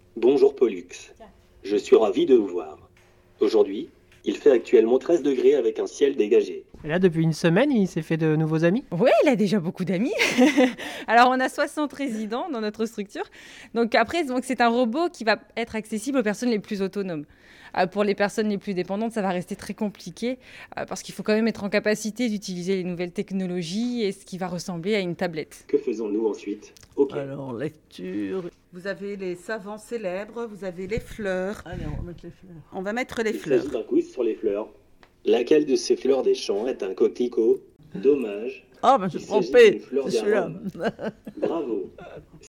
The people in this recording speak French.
Bonjour Pollux. Je suis ravi de vous voir. Aujourd'hui, il fait actuellement 13 degrés avec un ciel dégagé. Et là, depuis une semaine, il s'est fait de nouveaux amis. Ouais, il a déjà beaucoup d'amis. Alors, on a 60 résidents dans notre structure. Donc après, c'est un robot qui va être accessible aux personnes les plus autonomes. Pour les personnes les plus dépendantes, ça va rester très compliqué parce qu'il faut quand même être en capacité d'utiliser les nouvelles technologies et ce qui va ressembler à une tablette. Que faisons-nous ensuite? Ok. Alors, lecture. Vous avez les savants célèbres, vous avez les fleurs. Allez, on va mettre les fleurs. On va mettre les Il fleurs. s'agit d'un quiz sur les fleurs. Laquelle de ces fleurs des champs est un coquelicot? Dommage. Ah, ben, je Il suis s'agit trompé. d'une fleur C'est celui-là. d'arôme. Bravo.